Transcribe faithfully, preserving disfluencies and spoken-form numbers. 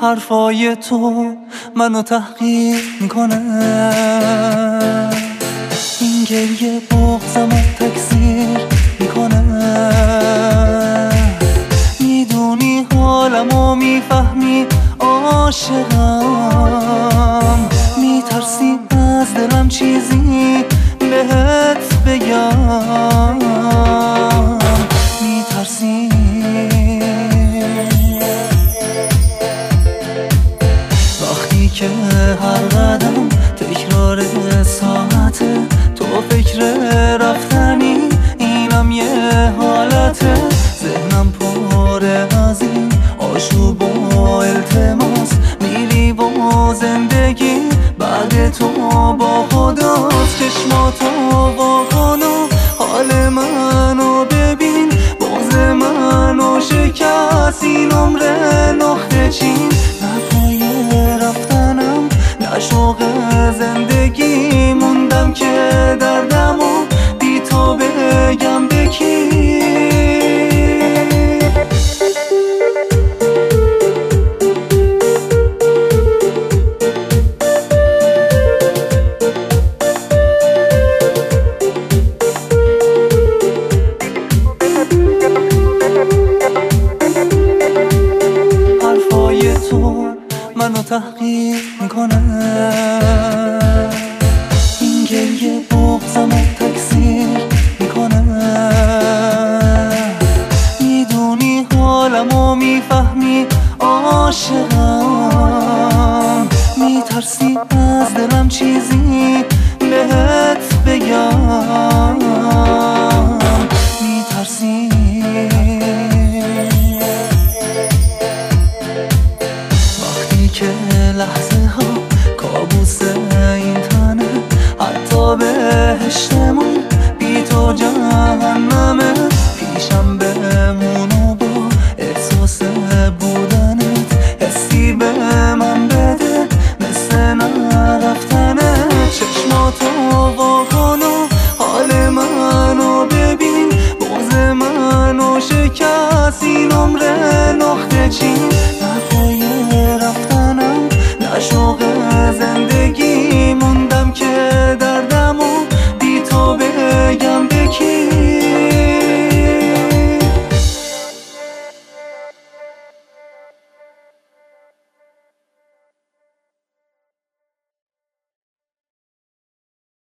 حرفای تو منو تحقیر میکنه، این گریه بغضمو تکثیر میکنه. میدونی حالمو میفهمی عاشقم، میترسی از دلم چیزی بهت بگم، میترسی وقتی که هر قدم تکرار ساعته، تو فکر رفتنی اینم یه حالته. ذهنم پاره از این آشوب و التماس، میری و زندگی بعد تو با خداست. چشماتو واکن و حال منو ببین، بغض منو شکست این عمر نخته چین. نه پای رفتنم نه شوق زندگی، موندم که دردمو بی تو بگم به کی. حرفای تو منو تحقیر میکنه، این گریه بغضمو تکثیر میکنه. میدونی حالمو میفهمی عاشقم، میترسی از دلم چیزی بهت بگم، میترسی که لحظه ها کابوس این تنه، حتی بهشتمون بی تو جهنمه. پیشم بمون و با احساس بودنت حسی به من بده مثل نرفتنه. چشماتو واکن و حال منو ببین، بغض منو شکست این عمر نخته چین. نه پای رفتنم نه شوق زندگی،